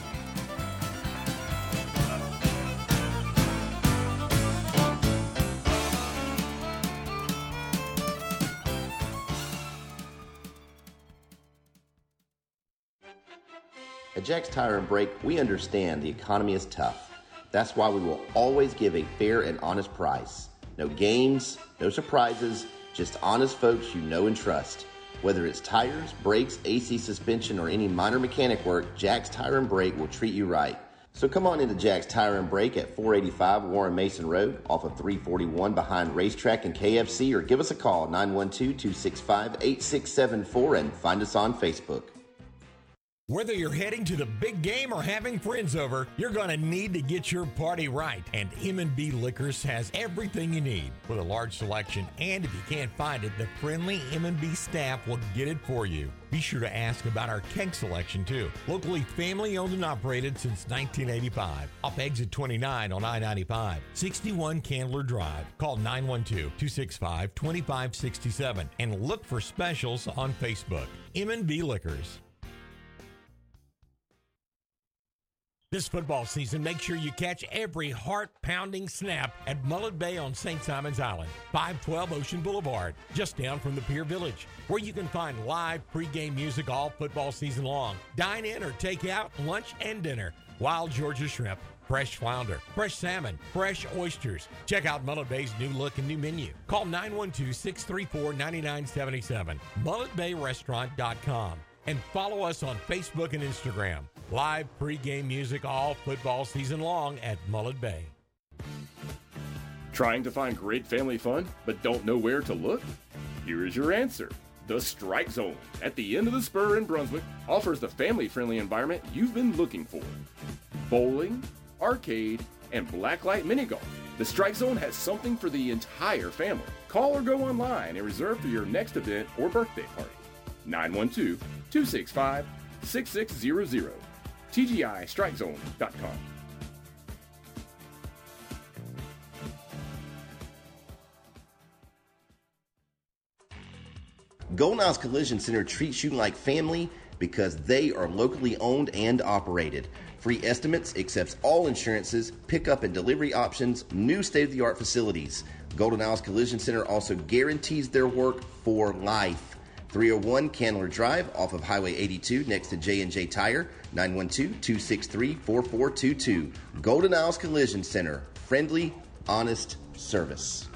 Speaker 7: At Jack's Tire and Brake, we understand the economy is tough. That's why we will always give a fair and honest price. No games, no surprises, just honest folks you know and trust. Whether it's tires, brakes, A C suspension, or any minor mechanic work, Jack's Tire and Brake will treat you right. So come on into Jack's Tire and Brake at four eighty-five Warren Mason Road off of three forty-one behind Racetrack and K F C, or give us a call nine one two, two six five, eight six seven four and find us on Facebook.
Speaker 14: Whether you're heading to the big game or having friends over, you're going to need to get your party right. And M and B Liquors has everything you need with a large selection. And if you can't find it, the friendly M and B staff will get it for you. Be sure to ask about our keg selection, too. Locally family owned and operated since nineteen eighty-five. Off exit twenty-nine on I ninety-five. sixty-one Candler Drive. Call nine one two, two six five, two five six seven and look for specials on Facebook. M and B Liquors. This football season, make sure you catch every heart-pounding snap at Mullet Bay on Saint Simons Island, five twelve Ocean Boulevard, just down from the Pier Village, where you can find live pregame music all football season long. Dine in or take out lunch and dinner. Wild Georgia shrimp, fresh flounder, fresh salmon, fresh oysters. Check out Mullet Bay's new look and new menu. Call nine one two, six three four, nine nine seven seven, mullet bay restaurant dot com, and follow us on Facebook and Instagram. Live pregame music all football season long at Mullet Bay.
Speaker 12: Trying to find great family fun, but don't know where to look? Here is your answer. The Strike Zone at the end of the spur in Brunswick offers the family-friendly environment you've been looking for. Bowling, arcade, and blacklight mini golf. The Strike Zone has something for the entire family. Call or go online and reserve for your next event or birthday party. nine one two, two six five, six six zero zero. T G I strike zone dot com.
Speaker 7: Golden Isles Collision Center treats you like family because they are locally owned and operated. Free estimates, accepts all insurances, pickup and delivery options, new state-of-the-art facilities. Golden Isles Collision Center also guarantees their work for life. three oh one Candler Drive off of Highway eighty-two next to J and J Tire, nine one two, two six three, four four two two. Golden Isles Collision Center, friendly, honest service.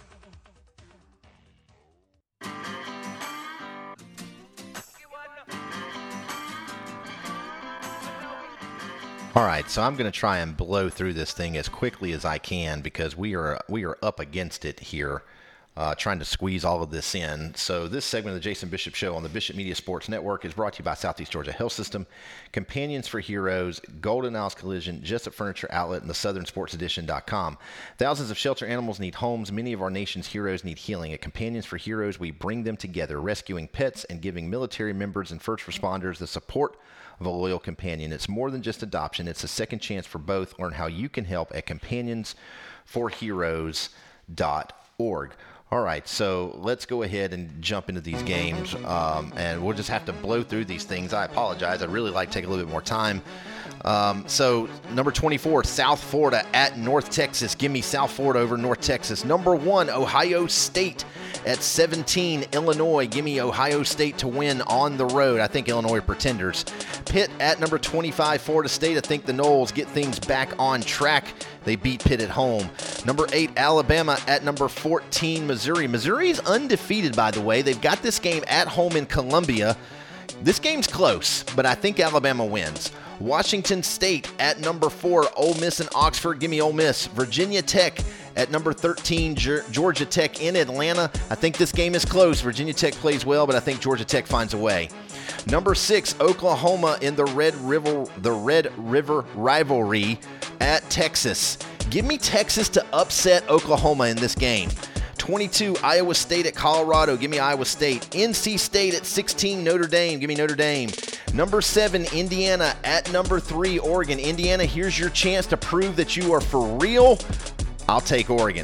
Speaker 5: All right, so I'm going to try and blow through this thing as quickly as I can because we are we are up against it here, uh, trying to squeeze all of this in. So this segment of the Jason Bishop Show on the Bishop Media Sports Network is brought to you by Southeast Georgia Health System, Companions for Heroes, Golden Isles Collision, Jessup Furniture Outlet, and the Southern Sports Edition dot com. Thousands of shelter animals need homes. Many of our nation's heroes need healing. At Companions for Heroes, we bring them together, rescuing pets and giving military members and first responders the support of a loyal companion. It's more than just adoption. It's a second chance for both. Learn how you can help at companions for heroes dot org. All right, so let's go ahead and jump into these games, um, and we'll just have to blow through these things. I apologize. I'd really like to take a little bit more time. Um, so, number twenty-four, South Florida at North Texas. Give me South Florida over North Texas. Number one, Ohio State at seventeen, Illinois. Give me Ohio State to win on the road. I think Illinois pretenders. Pitt at number twenty-five, Florida State. I think the Noles get things back on track. They beat Pitt at home. Number eight, Alabama at number fourteen, Missouri. Missouri is undefeated, by the way. They've got this game at home in Columbia. This game's close, but I think Alabama wins. Washington State at number four, Ole Miss and Oxford. Give me Ole Miss. Virginia Tech at number thirteen, Georgia Tech in Atlanta. I think this game is close. Virginia Tech plays well, but I think Georgia Tech finds a way. Number six, Oklahoma in the Red River, the Red River rivalry at Texas. Give me Texas to upset Oklahoma in this game. twenty-two, Iowa State at Colorado. Give me Iowa State. N C State at sixteen, Notre Dame. Give me Notre Dame. Number seven, Indiana at number three, Oregon. Indiana, here's your chance to prove that you are for real. I'll take Oregon.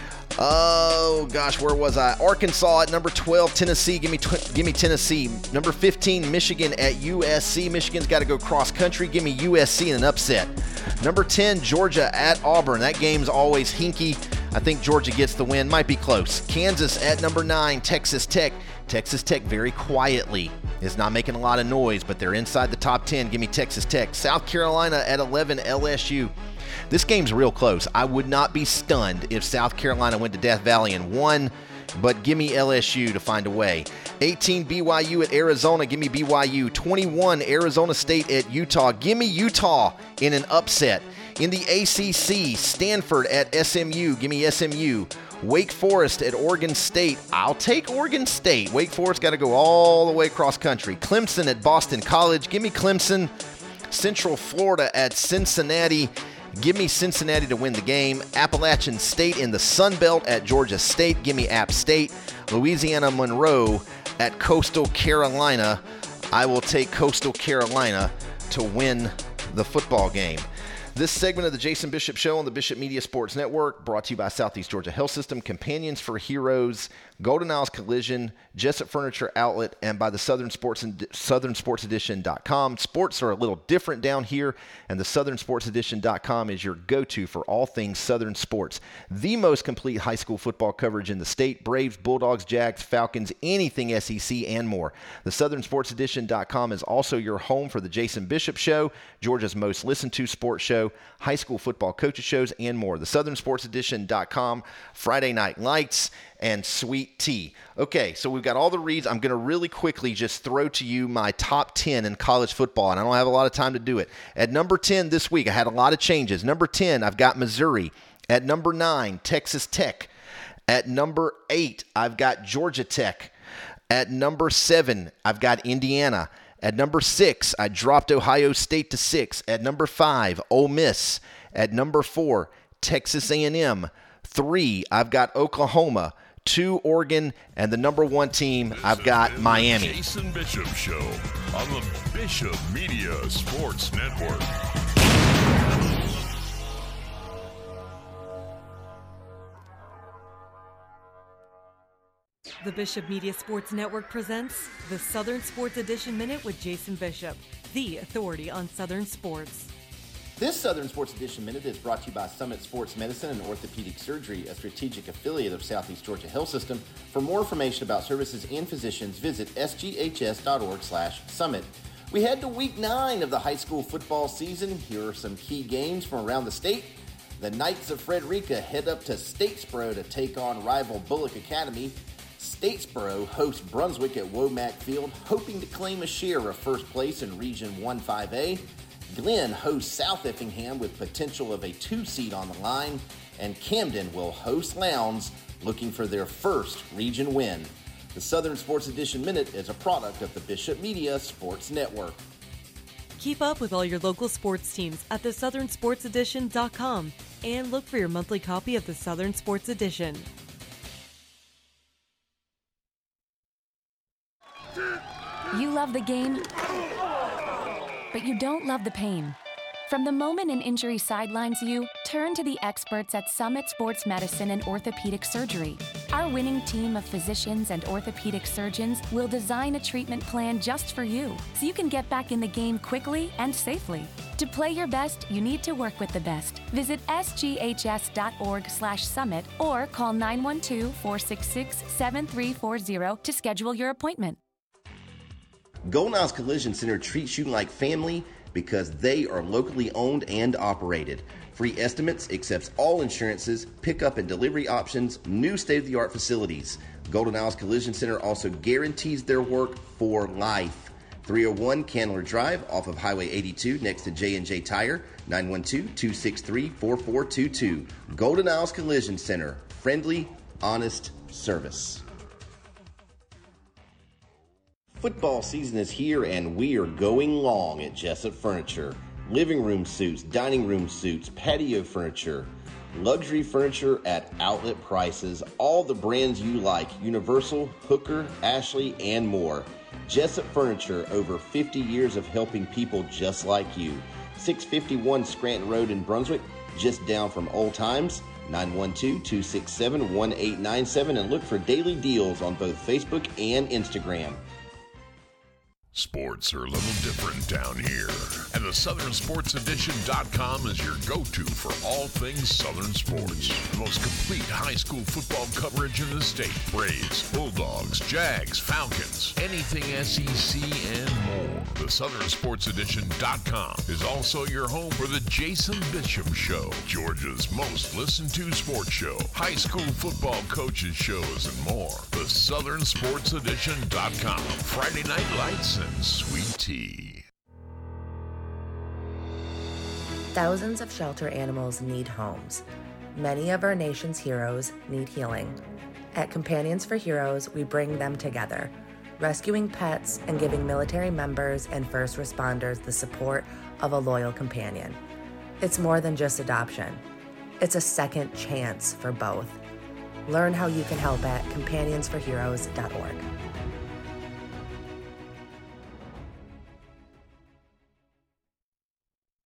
Speaker 5: Oh, gosh, where was I? Arkansas at number twelve, Tennessee. Give me tw- give me Tennessee. Number fifteen, Michigan at U S C. Michigan's got to go cross-country. Give me U S C in an upset. Number ten, Georgia at Auburn. That game's always hinky. I think Georgia gets the win. Might be close. Kansas at number nine, Texas Tech. Texas Tech very quietly is not making a lot of noise, but they're inside the top ten. Give me Texas Tech. South Carolina at eleven, L S U. This game's real close. I would not be stunned if South Carolina went to Death Valley and won, but give me L S U to find a way. eighteen, B Y U at Arizona. Give me B Y U. twenty-one, Arizona State at Utah. Give me Utah in an upset. In the A C C, Stanford at S M U. Give me S M U. Wake Forest at Oregon State. I'll take Oregon State. Wake Forest got to go all the way across country. Clemson at Boston College. Give me Clemson. Central Florida at Cincinnati. Give me Cincinnati to win the game. Appalachian State in the Sun Belt at Georgia State. Give me App State. Louisiana Monroe at Coastal Carolina. I will take Coastal Carolina to win the football game. This segment of the Jason Bishop Show on the Bishop Media Sports Network brought to you by Southeast Georgia Health System, Companions for Heroes, Golden Isles Collision, Jessup Furniture Outlet, and by the Southern Sports and Southern Sports Edition dot com. Sports are a little different down here, and the Southern Sports Edition dot com is your go-to for all things Southern sports. The most complete high school football coverage in the state. Braves, Bulldogs, Jags, Falcons, anything S E C, and more. The Southern Sports Edition dot com is also your home for the Jason Bishop Show, Georgia's most listened to sports show, high school football coaches shows, and more. The Southern Sports Edition dot com, Friday Night Lights, and Sweet Tea. Okay, so we've got all the reads. I'm going to really quickly just throw to you my top ten in college football, and I don't have a lot of time to do it. At number ten this week, I had a lot of changes. Number ten, I've got Missouri. At number nine, Texas Tech. At number eight, I've got Georgia Tech. At number seven, I've got Indiana. At number six, I dropped Ohio State to six. At number five, Ole Miss. At number four, Texas A and M. Three, I've got Oklahoma. Two, Oregon. And the number one team,
Speaker 1: This
Speaker 5: I've got
Speaker 1: is
Speaker 5: Miami.
Speaker 1: The Jason Bishop Show on the Bishop Media Sports Network.
Speaker 6: The Bishop Media Sports Network presents the Southern Sports Edition Minute with Jason Bishop, the authority on Southern sports.
Speaker 7: This Southern Sports Edition Minute is brought to you by Summit Sports Medicine and Orthopedic Surgery, a strategic affiliate of Southeast Georgia Health System. For more information about services and physicians, visit s g h s dot org slash summit. We head to week nine of the high school football season. Here are some key games from around the state. The Knights of Frederica head up to Statesboro to take on rival Bullock Academy. Statesboro hosts Brunswick at Womack Field, hoping to claim a share of first place in Region one five A. Glenn hosts South Effingham with potential of a two-seed on the line. And Camden will host Lowndes, looking for their first region win. The Southern Sports Edition Minute is a product of the Bishop Media Sports Network.
Speaker 6: Keep up with all your local sports teams at the southern sports edition dot com and look for your monthly copy of the Southern Sports Edition.
Speaker 8: You love the game, but you don't love the pain. From the moment an injury sidelines you, turn to the experts at Summit Sports Medicine and Orthopedic Surgery. Our winning team of physicians and orthopedic surgeons will design a treatment plan just for you, so you can get back in the game quickly and safely. To play your best, you need to work with the best. Visit s g h s dot org slash summit or call nine one two, four six six, seven three four zero to schedule your appointment.
Speaker 7: Golden Isles Collision Center treats you like family because they are locally owned and operated. Free estimates, accepts all insurances, pickup and delivery options, new state-of-the-art facilities. Golden Isles Collision Center also guarantees their work for life. three oh one Candler Drive off of Highway eighty-two next to J and J Tire, nine one two, two six three, four four two two. Golden Isles Collision Center, friendly, honest service. Football season is here and we are going long at Jessup Furniture. Living room suites, dining room suites, patio furniture, luxury furniture at outlet prices, all the brands you like, Universal, Hooker, Ashley, and more. Jessup Furniture, over fifty years of helping people just like you. six fifty-one Scranton Road in Brunswick, just down from Old Times. nine one two, two six seven, one eight nine seven and look for daily deals on both Facebook and Instagram.
Speaker 1: Sports are a little different down here, and the southern sports edition dot com is your go-to for all things Southern sports. The most complete high school football coverage in the state. Braves, Bulldogs, Jags, Falcons, anything S E C and more. The southern sports edition dot com is also your home for the Jason Bishop Show, Georgia's most listened to sports show, high school football coaches shows, and more. The southern sports edition dot com. Friday Night Lights and sweet tea.
Speaker 9: Thousands of shelter animals need homes. Many of our nation's heroes need healing. At Companions for Heroes, we bring them together, rescuing pets and giving military members and first responders the support of a loyal companion. It's more than just adoption. It's a second chance for both. Learn how you can help at companions for heroes dot org.